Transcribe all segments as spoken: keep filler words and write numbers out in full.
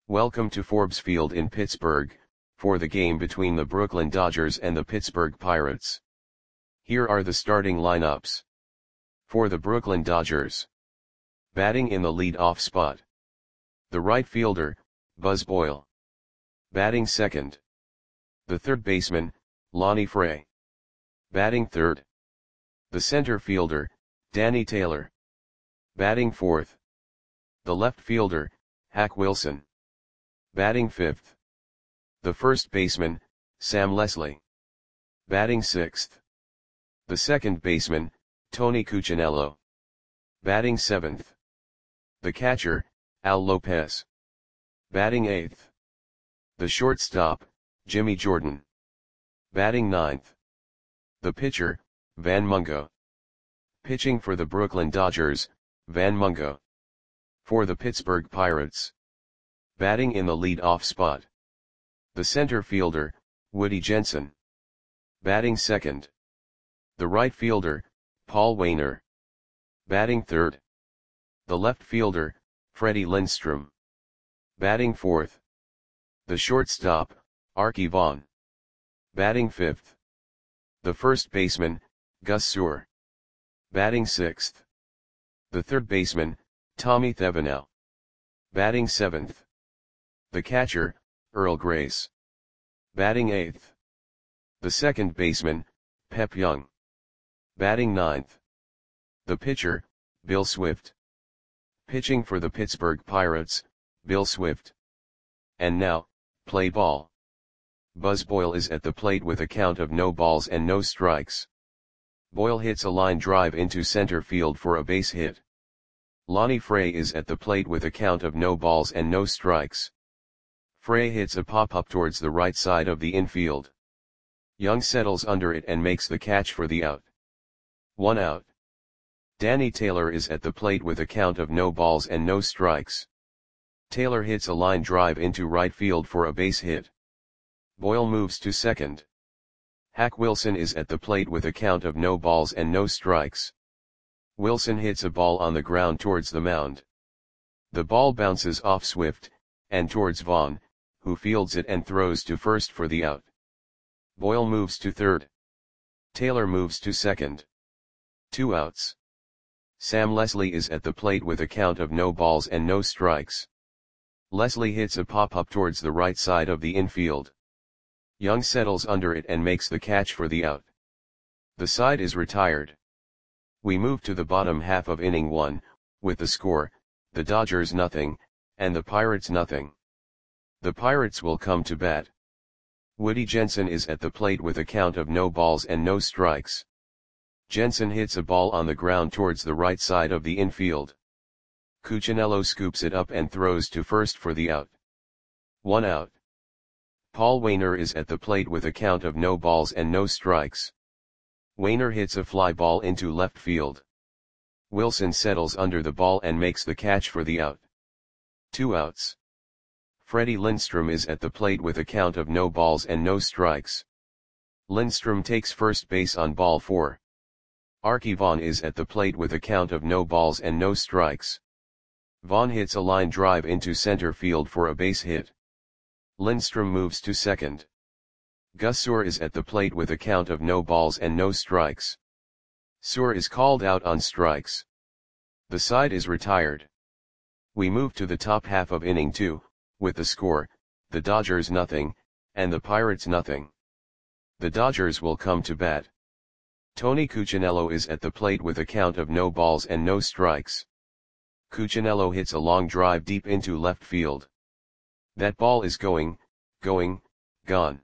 Welcome to Forbes Field in Pittsburgh, for the game between the Brooklyn Dodgers and the Pittsburgh Pirates. Here are the starting lineups. For the Brooklyn Dodgers. Batting in the lead-off spot. The right fielder, Buzz Boyle. Batting second. The third baseman, Lonnie Fray. Batting third. The center fielder, Danny Taylor. Batting fourth. The left fielder, Hack Wilson. Batting fifth. The first baseman, Sam Leslie. Batting sixth. The second baseman, Tony Cuccinello. Batting seventh. The catcher, Al Lopez. Batting eighth. The shortstop, Jimmy Jordan. Batting ninth. The pitcher, Van Mungo. Pitching for the Brooklyn Dodgers, Van Mungo. For the Pittsburgh Pirates. Batting in the lead-off spot. The center fielder, Woody Jensen. Batting second. The right fielder, Paul Waner. Batting third. The left fielder, Freddie Lindstrom. Batting fourth. The shortstop, Arky Vaughan. Batting fifth. The first baseman, Gus Sewell. Batting sixth. The third baseman, Tommy Thevenot. Batting seventh. The catcher, Earl Grace. Batting eighth. The second baseman, Pep Young. Batting ninth. The pitcher, Bill Swift. Pitching for the Pittsburgh Pirates, Bill Swift. And now, play ball. Buzz Boyle is at the plate with a count of no balls and no strikes. Boyle hits a line drive into center field for a base hit. Lonnie Fray is at the plate with a count of no balls and no strikes. Fray hits a pop-up towards the right side of the infield. Young settles under it and makes the catch for the out. One out. Danny Taylor is at the plate with a count of no balls and no strikes. Taylor hits a line drive into right field for a base hit. Boyle moves to second. Hack Wilson is at the plate with a count of no balls and no strikes. Wilson hits a ball on the ground towards the mound. The ball bounces off Swift, and towards Vaughan, who fields it and throws to first for the out. Boyle moves to third. Taylor moves to second. Two outs. Sam Leslie is at the plate with a count of no balls and no strikes. Leslie hits a pop-up towards the right side of the infield. Young settles under it and makes the catch for the out. The side is retired. We move to the bottom half of inning one, with the score, the Dodgers nothing, and the Pirates nothing. The Pirates will come to bat. Woody Jensen is at the plate with a count of no balls and no strikes. Jensen hits a ball on the ground towards the right side of the infield. Cuccinello scoops it up and throws to first for the out. One out. Paul Waner is at the plate with a count of no balls and no strikes. Waner hits a fly ball into left field. Wilson settles under the ball and makes the catch for the out. Two outs. Freddie Lindstrom is at the plate with a count of no balls and no strikes. Lindstrom takes first base on ball four. Arky Vaughan is at the plate with a count of no balls and no strikes. Vaughan hits a line drive into center field for a base hit. Lindstrom moves to second. Gus Sewell is at the plate with a count of no balls and no strikes. Sewell is called out on strikes. The side is retired. We move to the top half of inning two, with the score, the Dodgers nothing, and the Pirates nothing. The Dodgers will come to bat. Tony Cuccinello is at the plate with a count of no balls and no strikes. Cuccinello hits a long drive deep into left field. That ball is going, going, gone.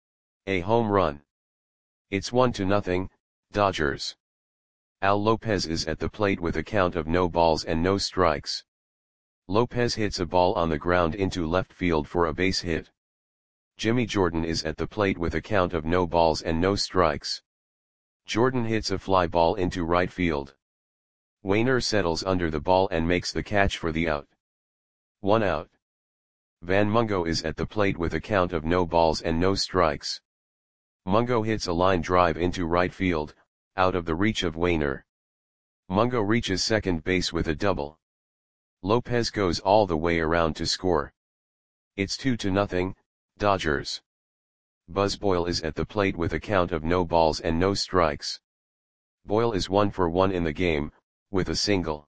A home run. It's one to nothing, Dodgers. Al Lopez is at the plate with a count of no balls and no strikes. Lopez hits a ball on the ground into left field for a base hit. Jimmy Jordan is at the plate with a count of no balls and no strikes. Jordan hits a fly ball into right field. Waner settles under the ball and makes the catch for the out. One out. Van Mungo is at the plate with a count of no balls and no strikes. Mungo hits a line drive into right field, out of the reach of Waner. Mungo reaches second base with a double. Lopez goes all the way around to score. It's two to nothing, Dodgers. Buzz Boyle is at the plate with a count of no balls and no strikes. Boyle is one for one in the game, with a single.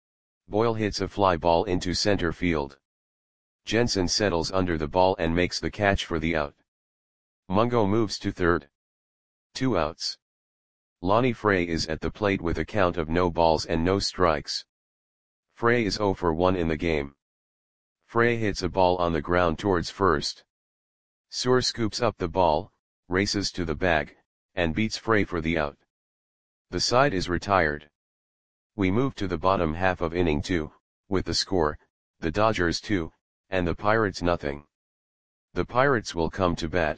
Boyle hits a fly ball into center field. Jensen settles under the ball and makes the catch for the out. Mungo moves to third. Two outs. Lonnie Frey is at the plate with a count of no balls and no strikes. Frey is zero for one in the game. Frey hits a ball on the ground towards first. Suhr scoops up the ball, races to the bag, and beats Frey for the out. The side is retired. We move to the bottom half of inning two, with the score, the Dodgers two, and the Pirates nothing. The Pirates will come to bat.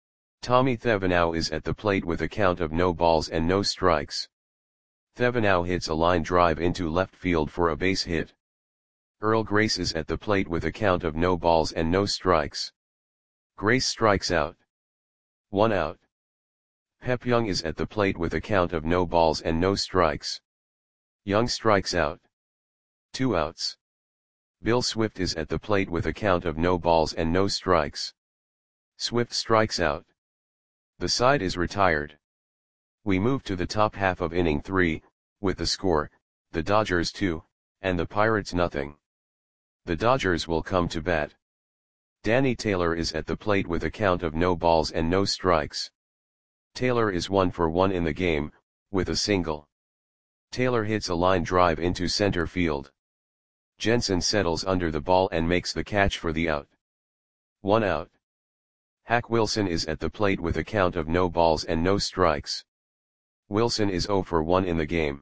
Tommy Thevenot is at the plate with a count of no balls and no strikes. Thevenot hits a line drive into left field for a base hit. Earl Grace is at the plate with a count of no balls and no strikes. Grace strikes out. One out. Pep Young is at the plate with a count of no balls and no strikes. Young strikes out. Two outs. Bill Swift is at the plate with a count of no balls and no strikes. Swift strikes out. The side is retired. We move to the top half of inning three, with the score, the Dodgers two, and the Pirates nothing. The Dodgers will come to bat. Danny Taylor is at the plate with a count of no balls and no strikes. Taylor is one for one in the game, with a single. Taylor hits a line drive into center field. Jensen settles under the ball and makes the catch for the out. One out. Hack Wilson is at the plate with a count of no balls and no strikes. Wilson is zero for one in the game.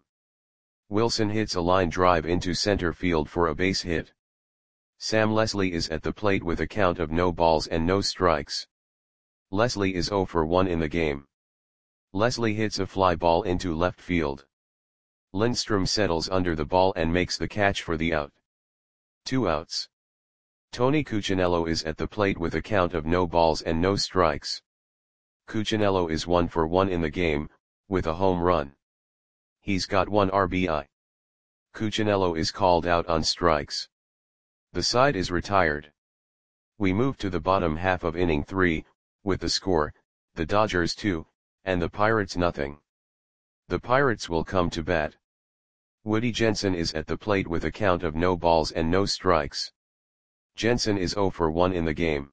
Wilson hits a line drive into center field for a base hit. Sam Leslie is at the plate with a count of no balls and no strikes. Leslie is zero for one in the game. Leslie hits a fly ball into left field. Lindstrom settles under the ball and makes the catch for the out. Two outs. Tony Cuccinello is at the plate with a count of no balls and no strikes. Cuccinello is one for one in the game, with a home run. He's got one R B I. Cuccinello is called out on strikes. The side is retired. We move to the bottom half of inning three, with the score, the Dodgers two, and the Pirates nothing. The Pirates will come to bat. Woody Jensen is at the plate with a count of no balls and no strikes. Jensen is zero for one in the game.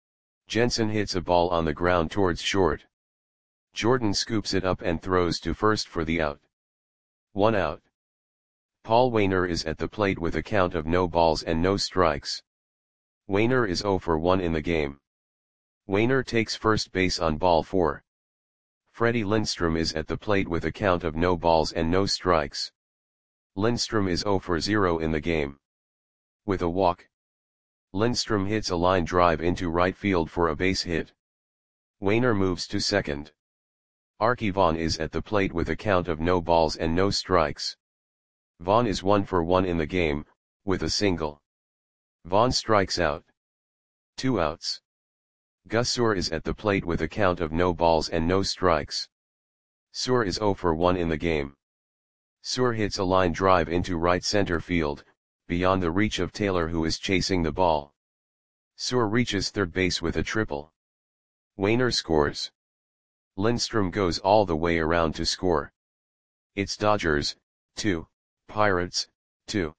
Jensen hits a ball on the ground towards short. Jordan scoops it up and throws to first for the out. One out. Paul Waner is at the plate with a count of no balls and no strikes. Waner is zero for one in the game. Waner takes first base on ball four. Freddie Lindstrom is at the plate with a count of no balls and no strikes. Lindstrom is zero for zero in the game. With a walk, Lindstrom hits a line drive into right field for a base hit. Waner moves to second. Arky Vaughan is at the plate with a count of no balls and no strikes. Vaughan is one for one in the game, with a single. Vaughan strikes out. Two outs. Gus Suhr is at the plate with a count of no balls and no strikes. Suhr is zero for one in the game. Suhr hits a line drive into right center field, beyond the reach of Taylor who is chasing the ball. Suhr reaches third base with a triple. Waner scores. Lindstrom goes all the way around to score. It's Dodgers, two, Pirates, two.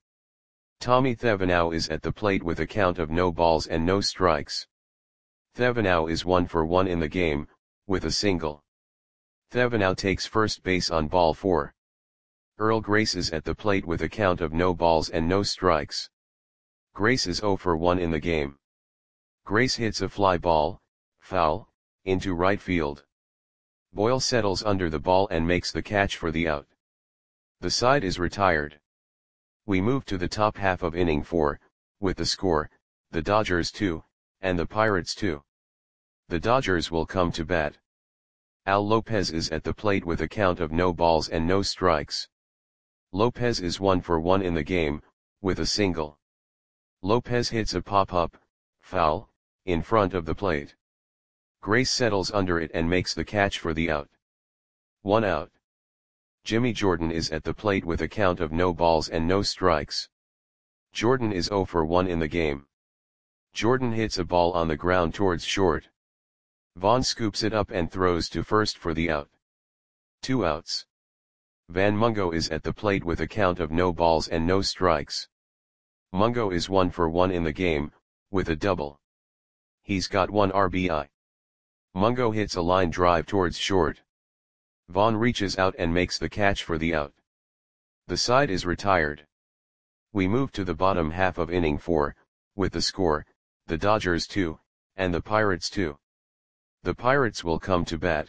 Tommy Thevenot is at the plate with a count of no balls and no strikes. Thevenot is one for one in the game, with a single. Thevenot takes first base on ball four. Earl Grace is at the plate with a count of no balls and no strikes. Grace is zero for one in the game. Grace hits a fly ball, foul, into right field. Boyle settles under the ball and makes the catch for the out. The side is retired. We move to the top half of inning four, with the score, the Dodgers two, and the Pirates two. The Dodgers will come to bat. Al Lopez is at the plate with a count of no balls and no strikes. Lopez is one for one in the game, with a single. Lopez hits a pop-up, foul, in front of the plate. Grace settles under it and makes the catch for the out. One out. Jimmy Jordan is at the plate with a count of no balls and no strikes. Jordan is zero for one in the game. Jordan hits a ball on the ground towards short. Vaughn scoops it up and throws to first for the out. Two outs. Van Mungo is at the plate with a count of no balls and no strikes. Mungo is one for one in the game, with a double. He's got one R B I. Mungo hits a line drive towards short. Vaughn reaches out and makes the catch for the out. The side is retired. We move to the bottom half of inning four, with the score, the Dodgers two, and the Pirates two. The Pirates will come to bat.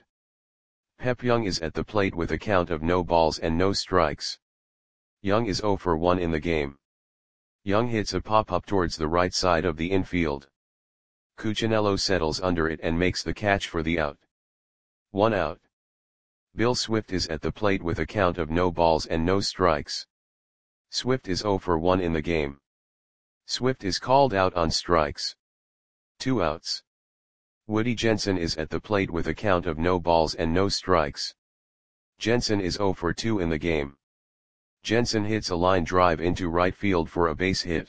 Pep Young is at the plate with a count of no balls and no strikes. Young is zero for one in the game. Young hits a pop-up towards the right side of the infield. Cuccinello settles under it and makes the catch for the out. One out. Bill Swift is at the plate with a count of no balls and no strikes. Swift is zero for one in the game. Swift is called out on strikes. Two outs. Woody Jensen is at the plate with a count of no balls and no strikes. Jensen is zero for two in the game. Jensen hits a line drive into right field for a base hit.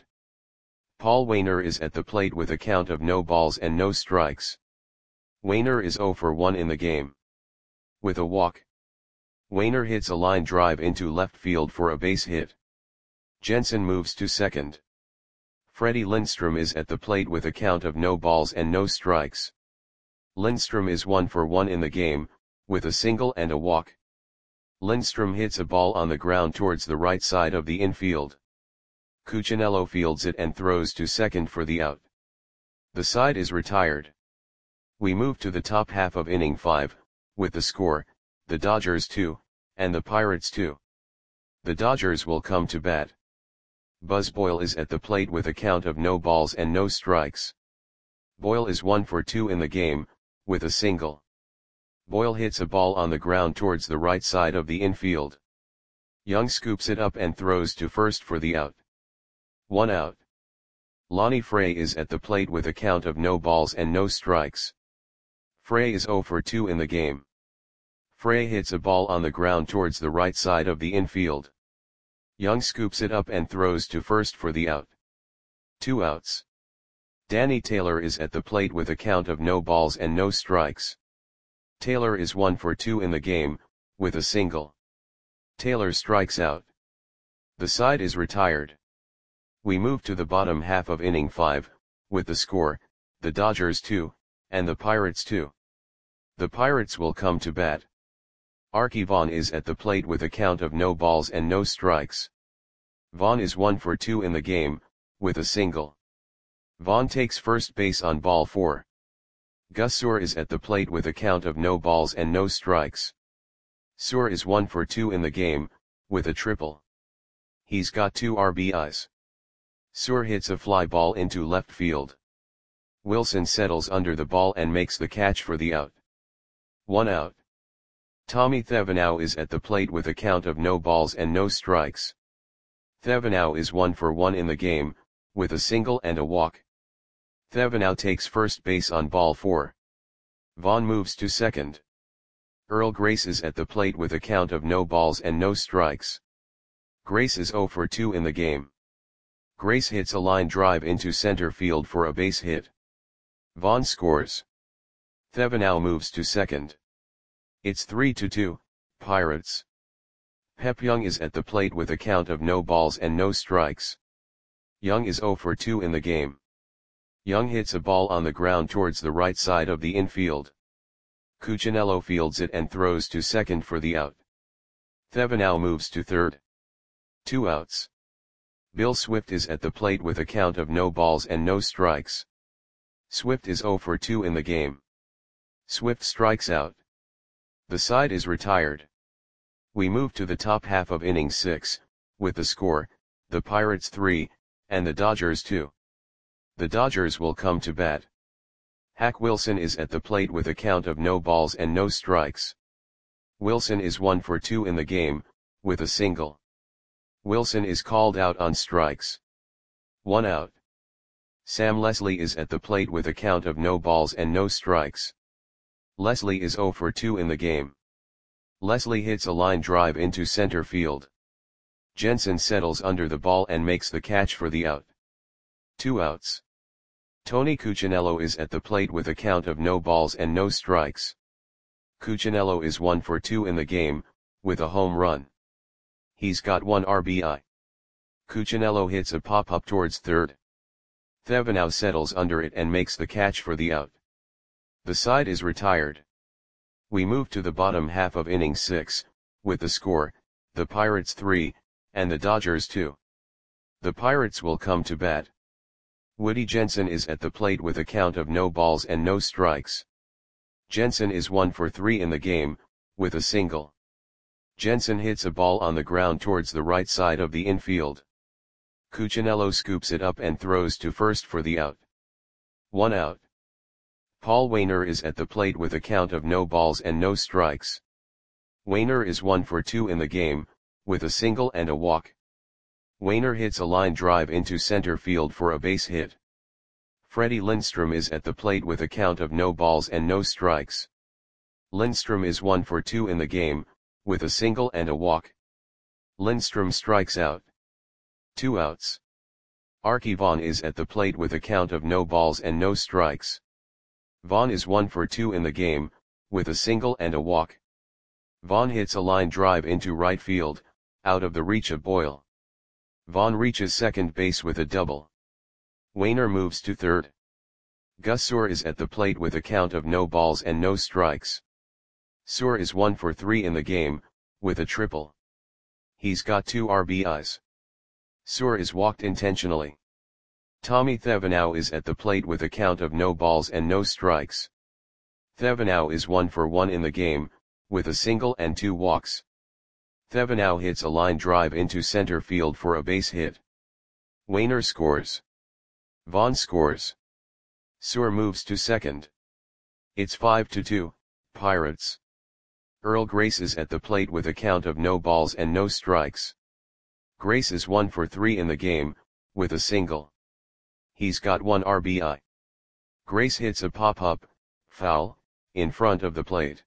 Paul Waner is at the plate with a count of no balls and no strikes. Waner is zero for one in the game. With a walk. Waner hits a line drive into left field for a base hit. Jensen moves to second. Freddie Lindstrom is at the plate with a count of no balls and no strikes. Lindstrom is one for one in the game, with a single and a walk. Lindstrom hits a ball on the ground towards the right side of the infield. Cuccinello fields it and throws to second for the out. The side is retired. We move to the top half of inning five, with the score, the Dodgers two, and the Pirates two. The Dodgers will come to bat. Buzz Boyle is at the plate with a count of no balls and no strikes. Boyle is one for two in the game, with a single. Boyle hits a ball on the ground towards the right side of the infield. Young scoops it up and throws to first for the out. One out. Lonnie Frey is at the plate with a count of no balls and no strikes. Frey is zero for two in the game. Frey hits a ball on the ground towards the right side of the infield. Young scoops it up and throws to first for the out. Two outs. Danny Taylor is at the plate with a count of no balls and no strikes. Taylor is one for two in the game, with a single. Taylor strikes out. The side is retired. We move to the bottom half of inning five, with the score, the Dodgers two, and the Pirates two. The Pirates will come to bat. Arky Vaughan is at the plate with a count of no balls and no strikes. Vaughan is one for two in the game, with a single. Vaughan takes first base on ball four. Gus Suhr is at the plate with a count of no balls and no strikes. Suhr is one for two in the game, with a triple. He's got two R B Is. Suhr hits a fly ball into left field. Wilson settles under the ball and makes the catch for the out. One out. Tommy Thevenot is at the plate with a count of no balls and no strikes. Thevenot is one for one in the game, with a single and a walk. Thevenot takes first base on ball four. Vaughan moves to second. Earl Grace is at the plate with a count of no balls and no strikes. Grace is zero for two in the game. Grace hits a line drive into center field for a base hit. Vaughan scores. Thevenot moves to second. It's three to two, Pirates. Pep Young is at the plate with a count of no balls and no strikes. Young is zero for two in the game. Young hits a ball on the ground towards the right side of the infield. Cuccinello fields it and throws to second for the out. Thevenot moves to third. Two outs. Bill Swift is at the plate with a count of no balls and no strikes. Swift is zero for two in the game. Swift strikes out. The side is retired. We move to the top half of inning six, with the score, the Pirates three, and the Dodgers two. The Dodgers will come to bat. Hack Wilson is at the plate with a count of no balls and no strikes. Wilson is one for two in the game, with a single. Wilson is called out on strikes. One out. Sam Leslie is at the plate with a count of no balls and no strikes. Leslie is zero for two in the game. Leslie hits a line drive into center field. Jensen settles under the ball and makes the catch for the out. Two outs. Tony Cuccinello is at the plate with a count of no balls and no strikes. Cuccinello is one for two in the game, with a home run. He's got one R B I. Cuccinello hits a pop-up towards third. Thevenot settles under it and makes the catch for the out. The side is retired. We move to the bottom half of inning six, with the score, the Pirates three, and the Dodgers two. The Pirates will come to bat. Woody Jensen is at the plate with a count of no balls and no strikes. Jensen is one for three in the game, with a single. Jensen hits a ball on the ground towards the right side of the infield. Cuccinello scoops it up and throws to first for the out. One out. Paul Waner is at the plate with a count of no balls and no strikes. Waner is one for two in the game, with a single and a walk. Waner hits a line drive into center field for a base hit. Freddie Lindstrom is at the plate with a count of no balls and no strikes. Lindstrom is one for two in the game, with a single and a walk. Lindstrom strikes out. Two outs. Arky Vaughan is at the plate with a count of no balls and no strikes. Vaughan is one for two in the game, with a single and a walk. Vaughan hits a line drive into right field, out of the reach of Boyle. Vaughan reaches second base with a double. Waner moves to third. Gus Suhr is at the plate with a count of no balls and no strikes. Suhr is one for three in the game, with a triple. He's got two R B Is. Suhr is walked intentionally. Tommy Thevenot is at the plate with a count of no balls and no strikes. Thevenot is one for one in the game, with a single and two walks. Thevenot hits a line drive into center field for a base hit. Waner scores. Vaughan scores. Suhr moves to second. It's five to two, Pirates. Earl Grace is at the plate with a count of no balls and no strikes. Grace is one for three in the game, with a single. He's got one R B I. Grace hits a pop-up, foul, in front of the plate.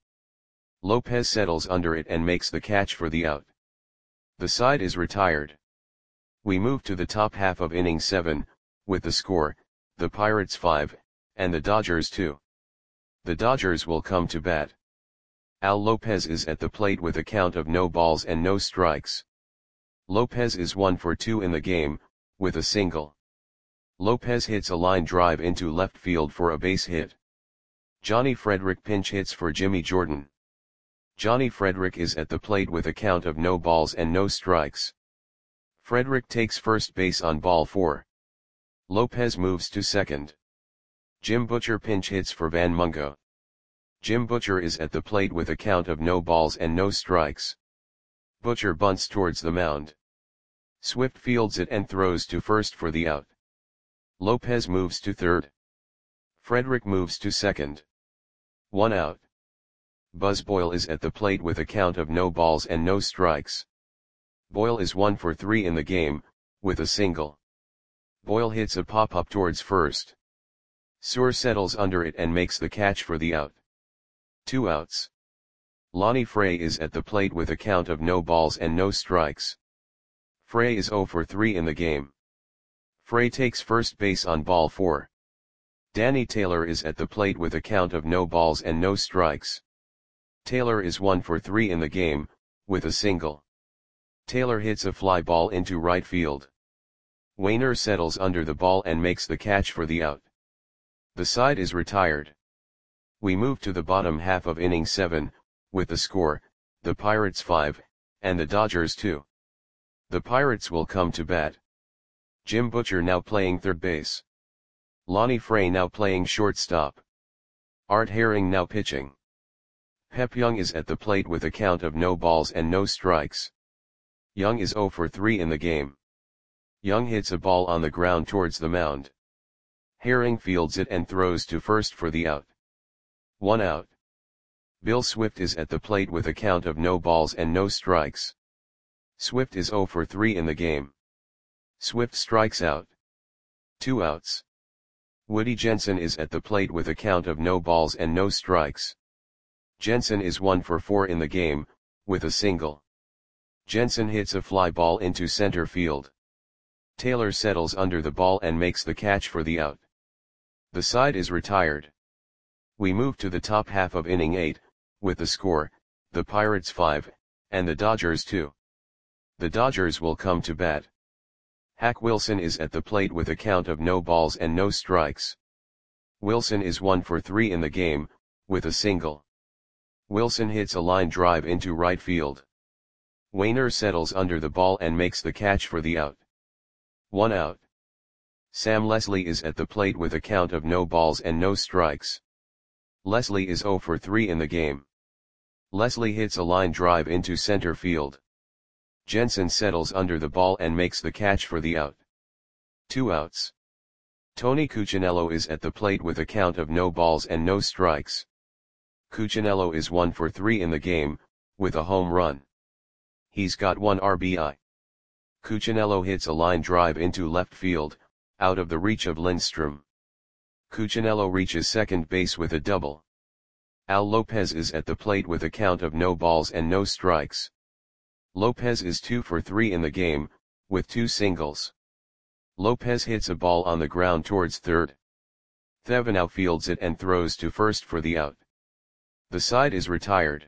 Lopez settles under it and makes the catch for the out. The side is retired. We move to the top half of inning seven, with the score, the Pirates five, and the Dodgers two. The Dodgers will come to bat. Al Lopez is at the plate with a count of no balls and no strikes. Lopez is one for two in the game, with a single. Lopez hits a line drive into left field for a base hit. Johnny Frederick pinch hits for Jimmy Jordan. Johnny Frederick is at the plate with a count of no balls and no strikes. Frederick takes first base on ball four. Lopez moves to second. Jim Butcher pinch hits for Van Mungo. Jim Butcher is at the plate with a count of no balls and no strikes. Butcher bunts towards the mound. Swift fields it and throws to first for the out. Lopez moves to third. Frederick moves to second. One out. Buzz Boyle is at the plate with a count of no balls and no strikes. Boyle is one for three in the game, with a single. Boyle hits a pop-up towards first. Suhr settles under it and makes the catch for the out. Two outs. Lonnie Frey is at the plate with a count of no balls and no strikes. Frey is zero for three in the game. Frey takes first base on ball four. Danny Taylor is at the plate with a count of no balls and no strikes. Taylor is one for three in the game, with a single. Taylor hits a fly ball into right field. Waner settles under the ball and makes the catch for the out. The side is retired. We move to the bottom half of inning seven, with the score, the Pirates five, and the Dodgers two. The Pirates will come to bat. Jim Butcher now playing third base. Lonnie Frey now playing shortstop. Art Herring now pitching. Pep Young is at the plate with a count of no balls and no strikes. Young is zero for three in the game. Young hits a ball on the ground towards the mound. Herring fields it and throws to first for the out. One out. Bill Swift is at the plate with a count of no balls and no strikes. Swift is zero for three in the game. Swift strikes out. Two outs. Woody Jensen is at the plate with a count of no balls and no strikes. Jensen is one for four in the game, with a single. Jensen hits a fly ball into center field. Taylor settles under the ball and makes the catch for the out. The side is retired. We move to the top half of inning eight, with the score, the Pirates five, and the Dodgers two. The Dodgers will come to bat. Hack Wilson is at the plate with a count of no balls and no strikes. Wilson is one for three in the game, with a single. Wilson hits a line drive into right field. Wainer settles under the ball and makes the catch for the out. One out. Sam Leslie is at the plate with a count of no balls and no strikes. Leslie is zero for three in the game. Leslie hits a line drive into center field. Jensen settles under the ball and makes the catch for the out. Two outs. Tony Cuccinello is at the plate with a count of no balls and no strikes. Cuccinello is one for three in the game, with a home run. He's got one R B I. Cuccinello hits a line drive into left field, out of the reach of Lindstrom. Cuccinello reaches second base with a double. Al Lopez is at the plate with a count of no balls and no strikes. Lopez is two for three in the game, with two singles. Lopez hits a ball on the ground towards third. Thevenot fields it and throws to first for the out. The side is retired.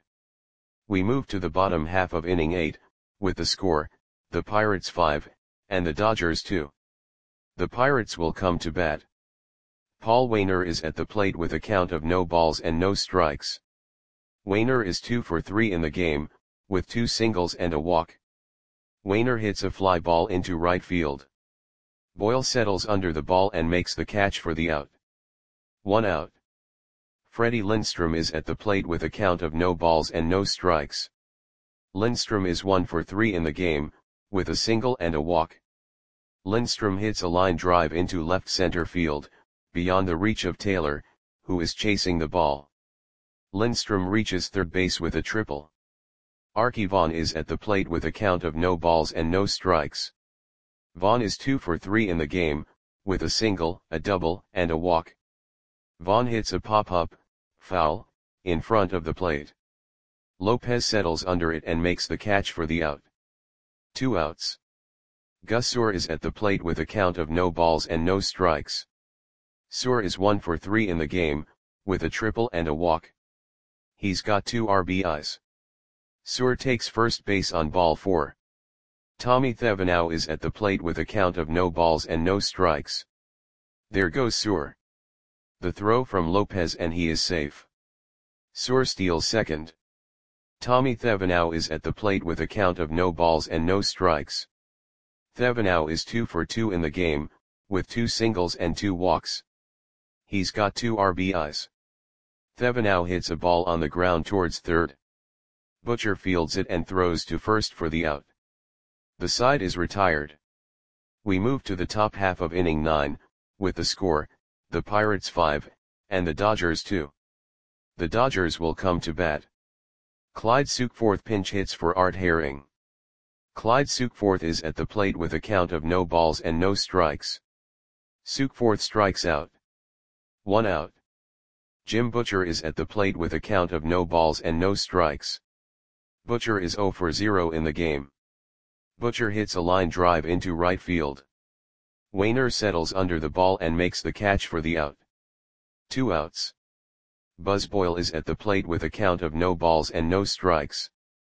We move to the bottom half of inning eight, with the score, the Pirates five, and the Dodgers two. The Pirates will come to bat. Paul Wainer is at the plate with a count of no balls and no strikes. Wainer is two for three in the game, with two singles and a walk. Wainer hits a fly ball into right field. Boyle settles under the ball and makes the catch for the out. One out. Freddie Lindstrom is at the plate with a count of no balls and no strikes. Lindstrom is one for three in the game, with a single and a walk. Lindstrom hits a line drive into left center field, beyond the reach of Taylor, who is chasing the ball. Lindstrom reaches third base with a triple. Archie Vaughn is at the plate with a count of no balls and no strikes. Vaughn is two for three in the game, with a single, a double, and a walk. Vaughn hits a pop-up, foul, in front of the plate. Lopez settles under it and makes the catch for the out. Two outs. Gus Suhr is at the plate with a count of no balls and no strikes. Suhr is one for three in the game, with a triple and a walk. He's got two R B Is. Suhr takes first base on ball four. Tommy Thevenot is at the plate with a count of no balls and no strikes. There goes Suhr. The throw from Lopez and he is safe. Suhr steals second. Tommy Thevenot is at the plate with a count of no balls and no strikes. Thevenot is two for two in the game, with two singles and two walks. He's got two R B Is. Thevenot hits a ball on the ground towards third. Butcher fields it and throws to first for the out. The side is retired. We move to the top half of inning nine, with the score, the Pirates five, and the Dodgers two. The Dodgers will come to bat. Clyde Sukeforth pinch hits for Art Herring. Clyde Sukeforth is at the plate with a count of no balls and no strikes. Sukeforth strikes out. One out. Jim Butcher is at the plate with a count of no balls and no strikes. Butcher is zero for zero in the game. Butcher hits a line drive into right field. Wainer settles under the ball and makes the catch for the out. Two outs. Buzz Boyle is at the plate with a count of no balls and no strikes.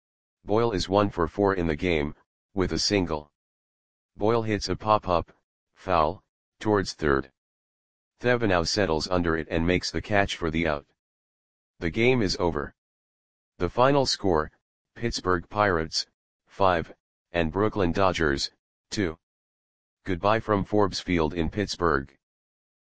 Boyle is one for four in the game, with a single. Boyle hits a pop-up, foul, towards third. Thevenot settles under it and makes the catch for the out. The game is over. The final score, Pittsburgh Pirates, five, and Brooklyn Dodgers, two. Goodbye from Forbes Field in Pittsburgh.